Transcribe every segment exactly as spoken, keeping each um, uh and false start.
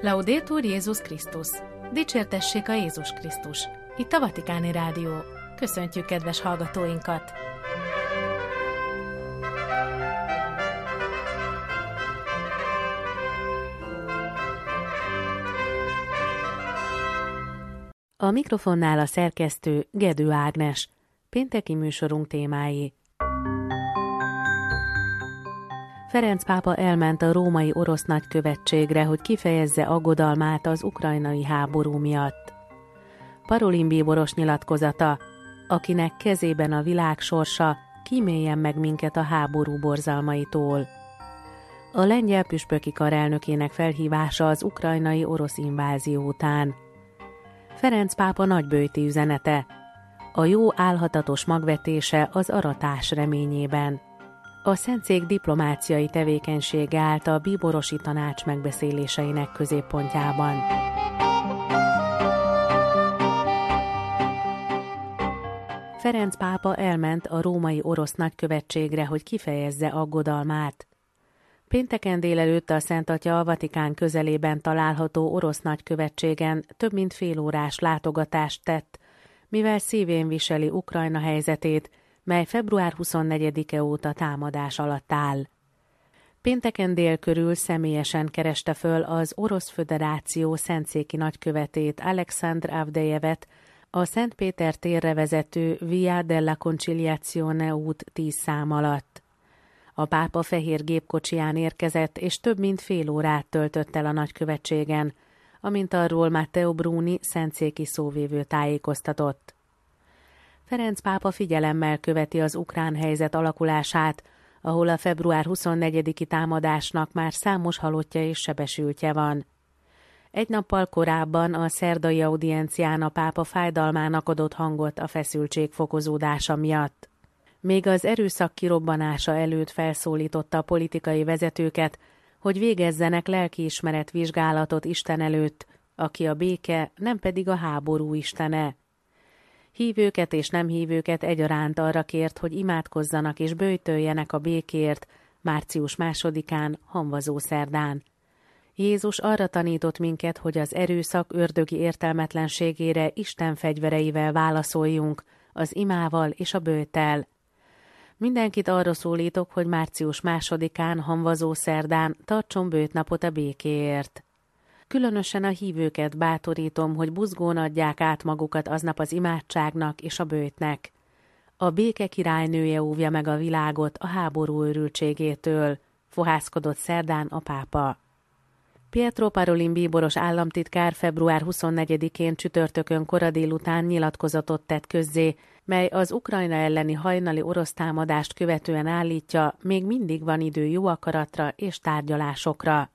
Laudetur Jézus Krisztus! Dicsértessék a Jézus Krisztus! Itt a Vatikáni Rádió. Köszöntjük kedves hallgatóinkat! A mikrofonnál a szerkesztő Gedő Ágnes. Pénteki műsorunk témái. Ferenc pápa elment a római orosz nagykövetségre, hogy kifejezze aggodalmát az ukrajnai háború miatt. Parolin bíboros nyilatkozata, akinek kezében a világ sorsa, kíméljen meg minket a háború borzalmaitól. A lengyel püspöki kar elnökének felhívása az ukrajnai orosz invázió után. Ferenc pápa nagyböjti üzenete, a jó álhatatos magvetése az aratás reményében. A Szentszék diplomáciai tevékenysége állt a bíborosi tanács megbeszéléseinek középpontjában. Ferenc pápa elment a római orosz nagykövetségre, hogy kifejezze aggodalmát. Pénteken délelőtt a Szent Atya a Vatikán közelében található orosz nagykövetségen több mint félórás látogatást tett, mivel szívén viseli Ukrajna helyzetét, mely február huszonnegyedike óta támadás alatt áll. Pénteken dél körül személyesen kereste föl az Orosz Föderáció szentszéki nagykövetét, Alexandr Avdejevet, a Szent Péter térre vezető Via della Conciliazione út tíz szám alatt. A pápa fehér gépkocsiján érkezett, és több mint fél órát töltött el a nagykövetségen, amint arról Matteo Bruni szentszéki szóvivő tájékoztatott. Ferenc pápa figyelemmel követi az ukrán helyzet alakulását, ahol a február huszonnegyediki támadásnak már számos halottja és sebesültje van. Egy nappal korábban a szerdai audiencián a pápa fájdalmának adott hangot a feszültség fokozódása miatt. Még az erőszak kirobbanása előtt felszólította a politikai vezetőket, hogy végezzenek lelkiismeret vizsgálatot Isten előtt, aki a béke, nem pedig a háború istene. Hívőket és nem hívőket egyaránt arra kért, hogy imádkozzanak és böjtöljenek a békért március másodikán, hamvazó szerdán. Jézus arra tanított minket, hogy az erőszak ördögi értelmetlenségére Isten fegyvereivel válaszoljunk, az imával és a böjttel. Mindenkit arra szólítok, hogy március másodikán, hamvazó szerdán tartson böjtnapot a békéért. Különösen a hívőket bátorítom, hogy buzgón adják át magukat aznap az imádságnak és a böjtnek. A béke királynője óvja meg a világot a háború őrültségétől, fohászkodott szerdán a pápa. Pietro Parolin bíboros államtitkár február huszonnegyedikén csütörtökön kora délután nyilatkozatot tett közzé, mely az Ukrajna elleni hajnali orosz támadást követően állítja, még mindig van idő jó akaratra és tárgyalásokra.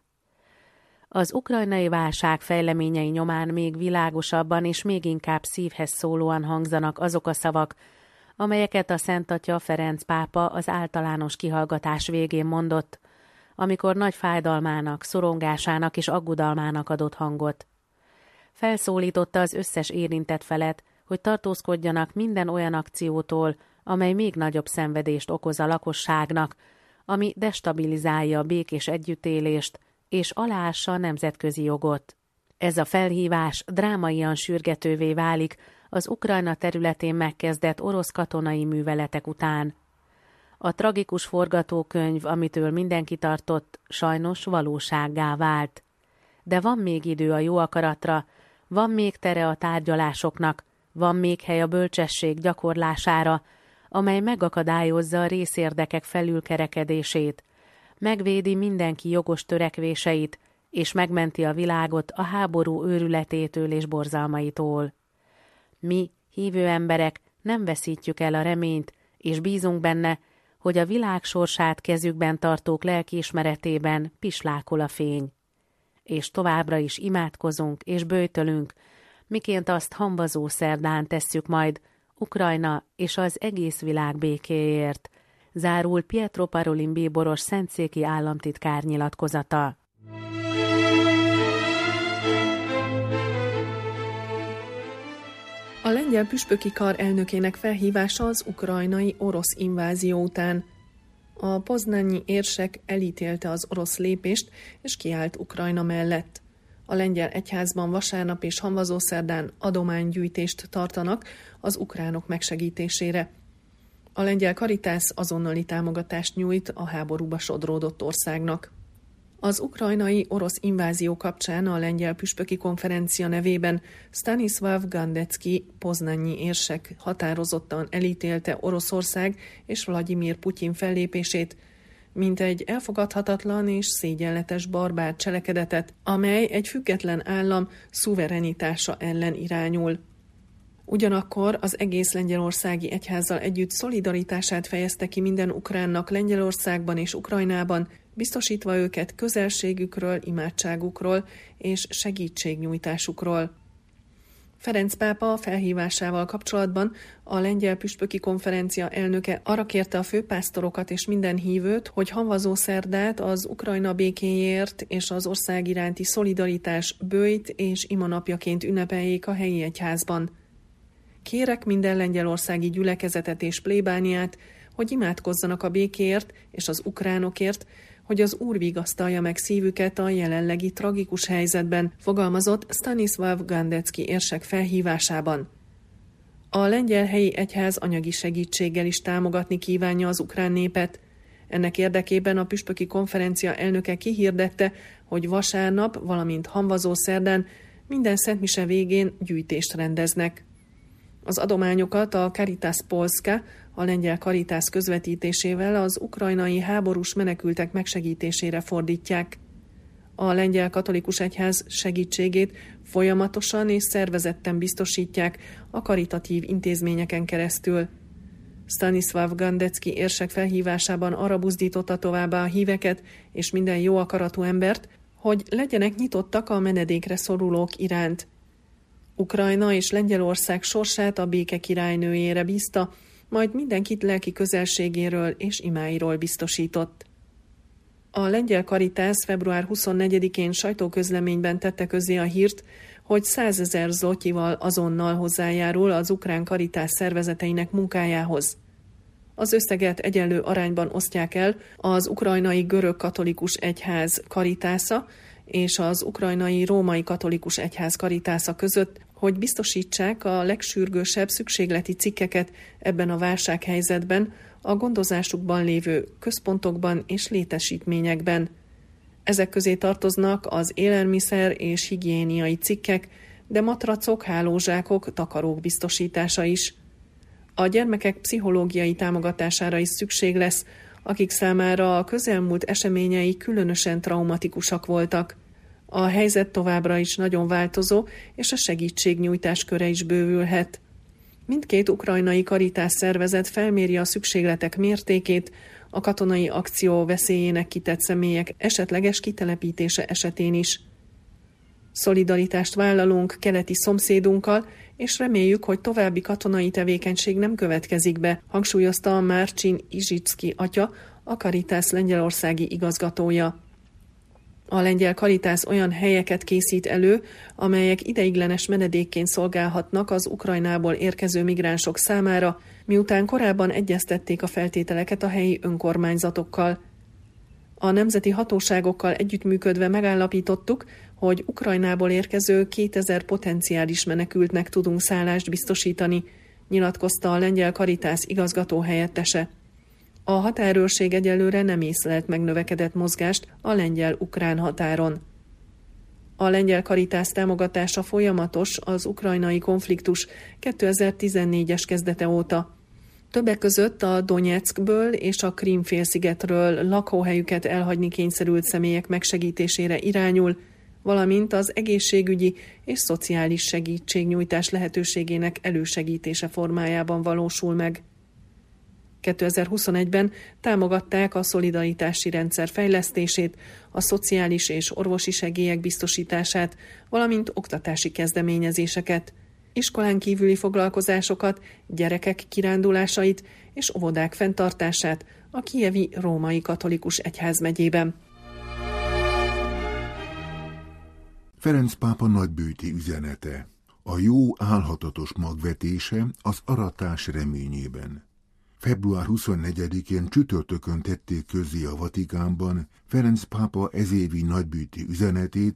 Az ukrajnai válság fejleményei nyomán még világosabban és még inkább szívhez szólóan hangzanak azok a szavak, amelyeket a Szent Atya Ferenc pápa az általános kihallgatás végén mondott, amikor nagy fájdalmának, szorongásának és aggodalmának adott hangot. Felszólította az összes érintett felet, hogy tartózkodjanak minden olyan akciótól, amely még nagyobb szenvedést okoz a lakosságnak, ami destabilizálja a békés együttélést, és aláássa a nemzetközi jogot. Ez a felhívás drámaian sürgetővé válik az Ukrajna területén megkezdett orosz katonai műveletek után. A tragikus forgatókönyv, amitől mindenki tartott, sajnos valósággá vált. De van még idő a jó akaratra, van még tere a tárgyalásoknak, van még hely a bölcsesség gyakorlására, amely megakadályozza a részérdekek felülkerekedését, megvédi mindenki jogos törekvéseit, és megmenti a világot a háború őrületétől és borzalmaitól. Mi, hívő emberek, nem veszítjük el a reményt, és bízunk benne, hogy a világ sorsát kezükben tartók lelkiismeretében pislákol a fény. És továbbra is imádkozunk és böjtölünk, miként azt hamvazó szerdán tesszük majd Ukrajna és az egész világ békéért, zárul Pietro Parolin bíboros szentszéki államtitkár nyilatkozata. A lengyel püspöki kar elnökének felhívása az ukrajnai orosz invázió után. A poznanyi érsek elítélte az orosz lépést, és kiállt Ukrajna mellett. A lengyel egyházban vasárnap és hamvazószerdán adománygyűjtést tartanak az ukránok megsegítésére. A lengyel Caritas azonnali támogatást nyújt a háborúba sodródott országnak. Az ukrajnai orosz invázió kapcsán a lengyel püspöki konferencia nevében Stanisław Gandecki poznanyi érsek határozottan elítélte Oroszország és Vladimir Putyin fellépését, mint egy elfogadhatatlan és szégyenletes barbár cselekedetet, amely egy független állam szuverenitása ellen irányul. Ugyanakkor az egész lengyelországi egyházzal együtt szolidaritását fejezte ki minden ukránnak Lengyelországban és Ukrajnában, biztosítva őket közelségükről, imádságukról és segítségnyújtásukról. Ferenc pápa felhívásával kapcsolatban a lengyel püspöki konferencia elnöke arra kérte a főpásztorokat és minden hívőt, hogy hamvazószerdát az Ukrajna békéért és az ország iránti szolidaritás böjt és imanapjaként ünnepeljék a helyi egyházban. Kérek minden lengyelországi gyülekezetet és plébániát, hogy imádkozzanak a békéért és az ukránokért, hogy az Úr vigasztalja meg szívüket a jelenlegi tragikus helyzetben, fogalmazott Stanisław Gandecki érsek felhívásában. A lengyel helyi egyház anyagi segítséggel is támogatni kívánja az ukrán népet. Ennek érdekében a püspöki konferencia elnöke kihirdette, hogy vasárnap, valamint hamvazószerdán minden szentmise végén gyűjtést rendeznek. Az adományokat a Caritas Polska, a lengyel Caritas közvetítésével az ukrajnai háborús menekültek megsegítésére fordítják. A lengyel katolikus egyház segítségét folyamatosan és szervezetten biztosítják a karitatív intézményeken keresztül. Stanisław Gandecki érsek felhívásában arra buzdította továbbá a híveket és minden jó akaratú embert, hogy legyenek nyitottak a menedékre szorulók iránt. Ukrajna és Lengyelország sorsát a béke királynőjére bízta, majd mindenkit lelki közelségéről és imáiról biztosított. A lengyel Caritas február huszonnegyedikén sajtóközleményben tette közzé a hírt, hogy százezer zlotyival azonnal hozzájárul az ukrán Caritas szervezeteinek munkájához. Az összeget egyenlő arányban osztják el az ukrajnai görög katolikus egyház Caritása és az ukrajnai római katolikus egyház Caritása között, hogy biztosítsák a legsürgősebb szükségleti cikkeket ebben a válsághelyzetben a gondozásukban lévő központokban és létesítményekben. Ezek közé tartoznak az élelmiszer és higiéniai cikkek, de matracok, hálózsákok, takarók biztosítása is. A gyermekek pszichológiai támogatására is szükség lesz, akik számára a közelmúlt eseményei különösen traumatikusak voltak. A helyzet továbbra is nagyon változó, és a segítségnyújtás köre is bővülhet. Mindkét ukrajnai Caritas szervezet felméri a szükségletek mértékét, a katonai akció veszélyének kitett személyek esetleges kitelepítése esetén is. Szolidaritást vállalunk keleti szomszédunkkal, és reméljük, hogy további katonai tevékenység nem következik be, hangsúlyozta a Márcsin Izsicki atya, a Caritas lengyelországi igazgatója. A lengyel Caritas olyan helyeket készít elő, amelyek ideiglenes menedékként szolgálhatnak az Ukrajnából érkező migránsok számára, miután korábban egyeztették a feltételeket a helyi önkormányzatokkal. A nemzeti hatóságokkal együttműködve megállapítottuk, hogy Ukrajnából érkező kétezer potenciális menekültnek tudunk szállást biztosítani, nyilatkozta a lengyel Caritas igazgató helyettese. A határőrség egyelőre nem észlelt megnövekedett mozgást a lengyel-ukrán határon. A lengyel Caritas támogatása folyamatos az ukrajnai konfliktus kétezer-tizennégyes kezdete óta. Többek között a Donyeckből és a Krím-félszigetről lakóhelyüket elhagyni kényszerült személyek megsegítésére irányul, valamint az egészségügyi és szociális segítségnyújtás lehetőségének elősegítése formájában valósul meg. kétezer-huszonegyben támogatták a szolidaritási rendszer fejlesztését, a szociális és orvosi segélyek biztosítását, valamint oktatási kezdeményezéseket, iskolán kívüli foglalkozásokat, gyerekek kirándulásait és óvodák fenntartását a kijevi római katolikus egyházmegyében. Ferenc pápa nagybőti üzenete. A jó álhatatos magvetése az aratás reményében. február huszonnegyedikén csütörtökön tették közzé a Vatikánban Ferenc pápa ezévi nagybőti üzenetét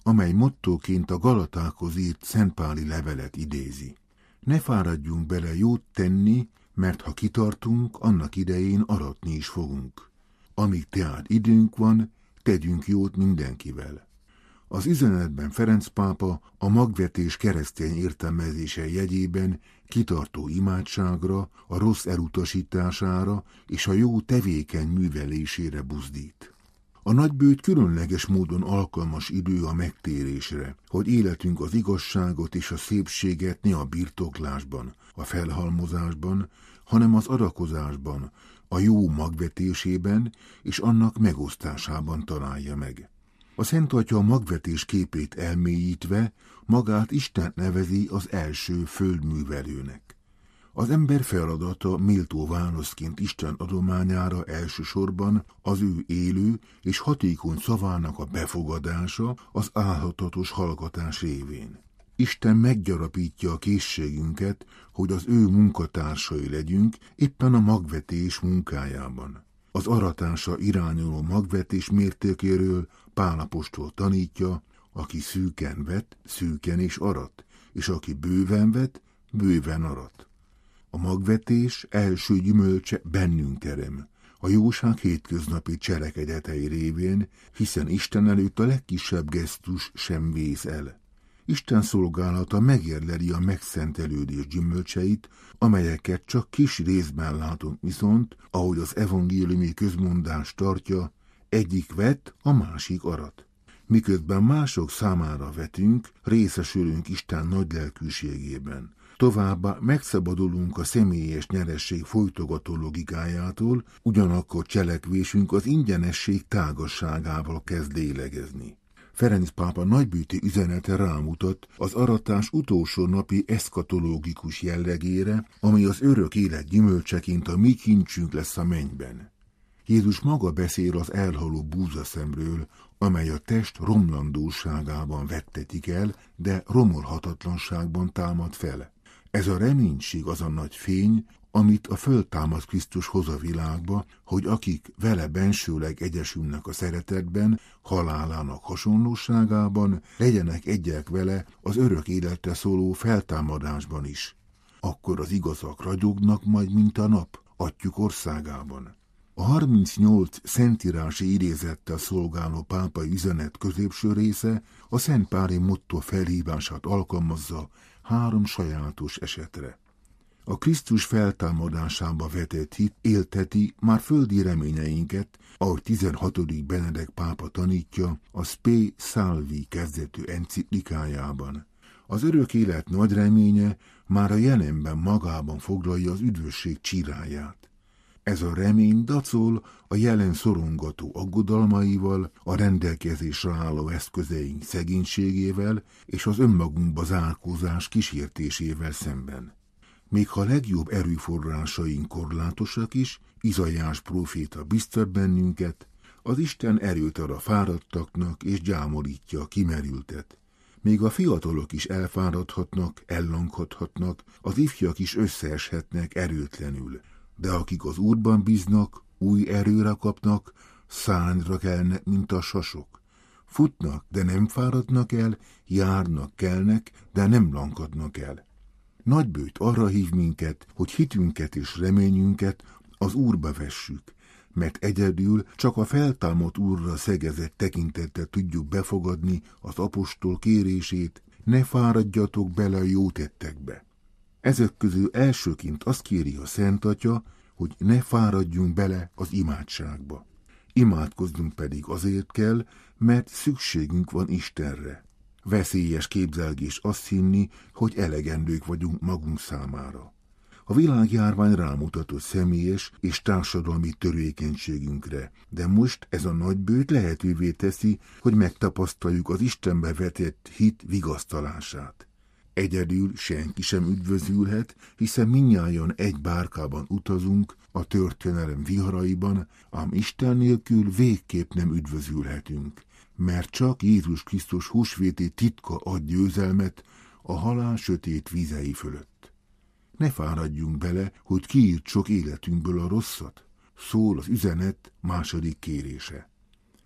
amely mottóként a Galatákhoz írt szentpáli levelet idézi. Ne fáradjunk bele jót tenni, mert ha kitartunk, annak idején aratni is fogunk. Amíg tehát időnk van, tegyünk jót mindenkivel. Az üzenetben Ferenc pápa a magvetés keresztény értelmezése jegyében kitartó imádságra, a rossz elutasítására és a jó tevékeny művelésére buzdít. A nagybőjt különleges módon alkalmas idő a megtérésre, hogy életünk az igazságot és a szépséget ne a birtoklásban, a felhalmozásban, hanem az adakozásban, a jó magvetésében és annak megosztásában találja meg. A Szent Atya a magvetés képét elmélyítve magát Istent nevezi az első földművelőnek. Az ember feladata méltó válaszként Isten adományára elsősorban az ő élő és hatékony szavának a befogadása az álhatatos hallgatás révén. Isten meggyarapítja a készségünket, hogy az ő munkatársai legyünk éppen a magvetés munkájában. Az aratásra irányuló magvetés mértékéről Pál apostol tanítja, aki szűken vet, szűken is arat, és aki bőven vet, bőven arat. A magvetés első gyümölcse bennünk terem, a jóság hétköznapi cselekedetei révén, hiszen Isten előtt a legkisebb gesztus sem vész el. Isten szolgálata megérleli a megszentelődés gyümölcseit, amelyeket csak kis részben látunk viszont, ahogy az evangéliumi közmondás tartja, egyik vet, a másik arat. Miközben mások számára vetünk, részesülünk Isten nagy lelkűségében. Továbbá megszabadulunk a személyes nyeresség folytogató logikájától, ugyanakkor cselekvésünk az ingyenesség tágasságával kezd lélegezni. Ferenc pápa nagybőti üzenete rámutat az aratás utolsó napi eszkatológikus jellegére, ami az örök élet gyümölcseként a mi kincsünk lesz a mennyben. Jézus maga beszél az elhaló búzaszemről, amely a test romlandóságában vettetik el, de romolhatatlanságban támad fel. Ez a reménység az a nagy fény, amit a föltámadt Krisztus hoz a világba, hogy akik vele bensőleg egyesülnek a szeretetben, halálának hasonlóságában, legyenek egyek vele az örök életre szóló feltámadásban is. Akkor az igazak ragyognak majd, mint a nap, Atyjuk országában. A harmincnyolc szentírási idézettel szolgáló pápai üzenet középső része a szentpáli motto felhívását alkalmazza három sajátos esetre. A Krisztus feltámadásába vetett hit élteti már földi reményeinket, ahogy tizenhatodik Benedek pápa tanítja a Spe Salvi kezdetű enciklikájában. Az örök élet nagy reménye már a jelenben magában foglalja az üdvösség csiráját. Ez a remény dacol a jelen szorongató aggodalmaival, a rendelkezésre álló eszközeink szegénységével és az önmagunkba zárkózás kísértésével szemben. Még ha legjobb erőforrásaink korlátosak is, Izaiás próféta biztat bennünket, az Isten erőt ad a fáradtaknak és gyámolítja a kimerültet. Még a fiatalok is elfáradhatnak, ellankadhatnak, az ifjak is összeeshetnek erőtlenül. De akik az Úrban bíznak, új erőre kapnak, szárnyra kelnek, mint a sasok. Futnak, de nem fáradnak el, járnak, kelnek, de nem lankadnak el. Nagybőjt arra hív minket, hogy hitünket és reményünket az Úrba vessük, mert egyedül csak a feltámadt Úrra szegezett tekintettel tudjuk befogadni az apostol kérését, ne fáradjatok bele a jó tettekbe. Ezek közül elsőként azt kéri a Szent Atya, hogy ne fáradjunk bele az imádságba. Imádkoznunk pedig azért kell, mert szükségünk van Istenre. Veszélyes képzelgés azt hinni, hogy elegendők vagyunk magunk számára. A világjárvány rámutatott személyes és társadalmi törékenységünkre, de most ez a nagybőjt lehetővé teszi, hogy megtapasztaljuk az Istenbe vetett hit vigasztalását. Egyedül senki sem üdvözülhet, hiszen mindnyájan egy bárkában utazunk a történelem viharaiban, ám Isten nélkül végképp nem üdvözülhetünk, mert csak Jézus Krisztus húsvéti titka ad győzelmet a halál sötét vizei fölött. Ne fáradjunk bele, hogy kiírt sok életünkből a rosszat, szól az üzenet második kérése.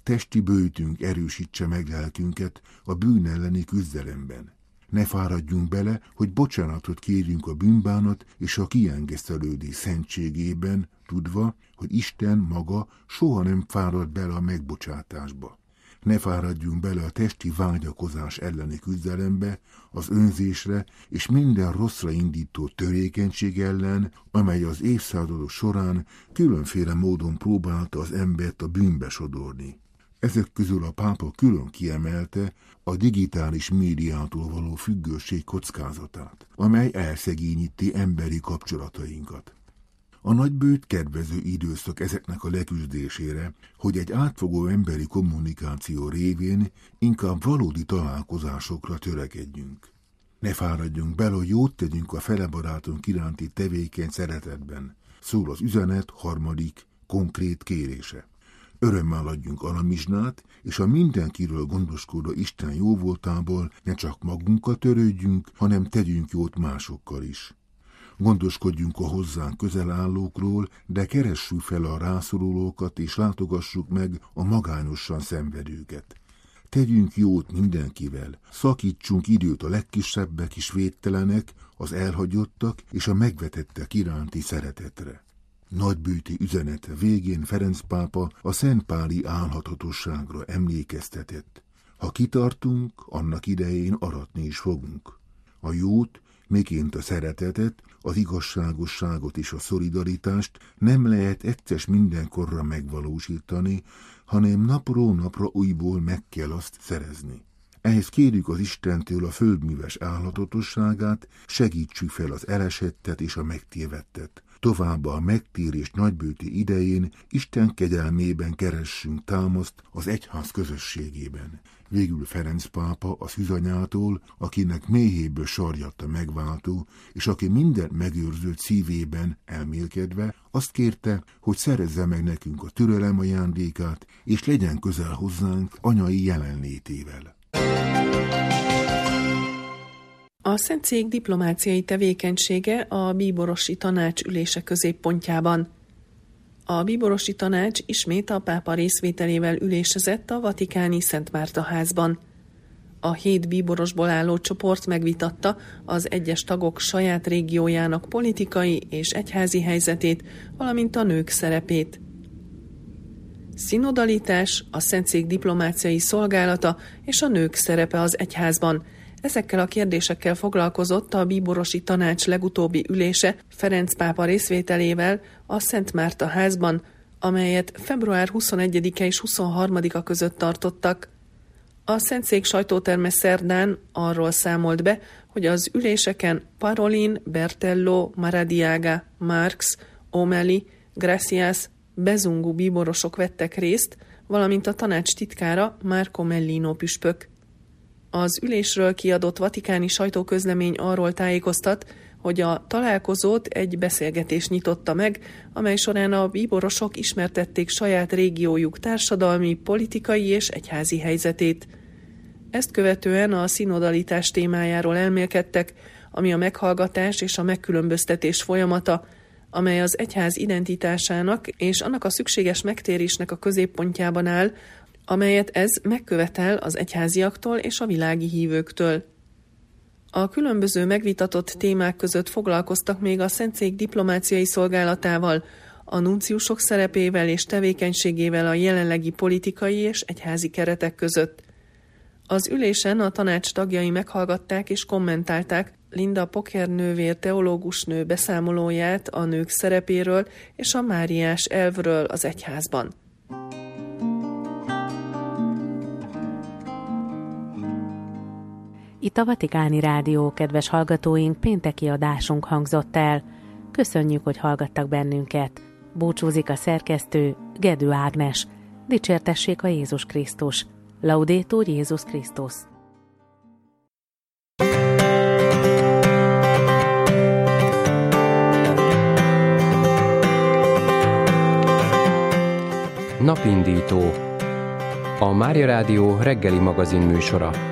testi bőjtünk erősítse meg lelkünket a bűn elleni küzdelemben. Ne fáradjunk bele, hogy bocsánatot kérjünk a bűnbánat és a kiengesztelődés szentségében, tudva, hogy Isten maga soha nem fárad bele a megbocsátásba. Ne fáradjunk bele a testi vágyakozás elleni küzdelembe, az önzésre és minden rosszra indító törékenység ellen, amely az évszázadok során különféle módon próbálta az embert a bűnbe sodorni. Ezek közül a pápa külön kiemelte a digitális médiától való függőség kockázatát, amely elszegényíti emberi kapcsolatainkat. A nagybőjt kedvező időszak ezeknek a leküzdésére, hogy egy átfogó emberi kommunikáció révén inkább valódi találkozásokra törekedjünk. Ne fáradjunk bele, hogy jót tegyünk a felebarátunk iránti tevékeny szeretetben, szól az üzenet harmadik, konkrét kérése. Örömmel adjunk alamizsnát, és a mindenkiről gondoskodó Isten jóvoltából ne csak magunkkal törődjünk, hanem tegyünk jót másokkal is. Gondoskodjunk a hozzánk közel állókról, de keressük fel a rászorulókat, és látogassuk meg a magányosan szenvedőket. Tegyünk jót mindenkivel, szakítsunk időt a legkisebbek is védtelenek, az elhagyottak és a megvetettek iránti szeretetre. Nagybőti üzenete végén Ferenc pápa a szentpáli álhatatosságra emlékeztetett. Ha kitartunk, annak idején aratni is fogunk. A jót, miként a szeretetet, az igazságosságot és a szolidaritást nem lehet egyszer mindenkorra megvalósítani, hanem napról napra újból meg kell azt szerezni. Ehhez kérjük az Istentől a földműves álhatatosságát, segítsük fel az elesettet és a megtévedtet. Továbbá a megtérés nagybőti idején Isten kegyelmében keressünk támaszt az egyház közösségében. Végül Ferenc pápa a szűzanyától, akinek méhéből sarjadt a megváltó, és aki mindent megőrzött szívében elmélkedve, azt kérte, hogy szerezze meg nekünk a türelem ajándékát, és legyen közel hozzánk anyai jelenlétével. A Szentszék diplomáciai tevékenysége a bíborosi tanács ülése középpontjában. A bíborosi tanács ismét a pápa részvételével ülésezett a vatikáni Szent Márta házban. A hét bíborosból álló csoport megvitatta az egyes tagok saját régiójának politikai és egyházi helyzetét, valamint a nők szerepét. Szinodalitás, a Szentszék diplomáciai szolgálata és a nők szerepe az egyházban. Ezekkel a kérdésekkel foglalkozott a bíborosi tanács legutóbbi ülése Ferenc pápa részvételével a Szent Márta házban, amelyet február huszonegyedike és huszonharmadika között tartottak. A Szentszék sajtóterme szerdán arról számolt be, hogy az üléseken Parolin, Bertello, Maradiaga, Marx, Omeli, Gracias, Bezungu bíborosok vettek részt, valamint a tanács titkára Marco Mellino püspök. Az ülésről kiadott vatikáni sajtóközlemény arról tájékoztat, hogy a találkozót egy beszélgetés nyitotta meg, amely során a bíborosok ismertették saját régiójuk társadalmi, politikai és egyházi helyzetét. Ezt követően a szinodalitás témájáról elmélkedtek, ami a meghallgatás és a megkülönböztetés folyamata, amely az egyház identitásának és annak a szükséges megtérésnek a középpontjában áll, amelyet ez megkövetel az egyháziaktól és a világi hívőktől. A különböző megvitatott témák között foglalkoztak még a Szentszék diplomáciai szolgálatával, a nunciusok szerepével és tevékenységével a jelenlegi politikai és egyházi keretek között. Az ülésen a tanács tagjai meghallgatták és kommentálták Linda Poker nővér teológusnő beszámolóját a nők szerepéről és a máriás elvről az egyházban. Itt a Vatikáni Rádió, kedves hallgatóink, pénteki adásunk hangzott el. Köszönjük, hogy hallgattak bennünket. Búcsúzik a szerkesztő, Gedő Ágnes. Dicsértessék a Jézus Krisztus. Laudétur Jézus Krisztus. Napindító. A Mária Rádió reggeli magazin műsora.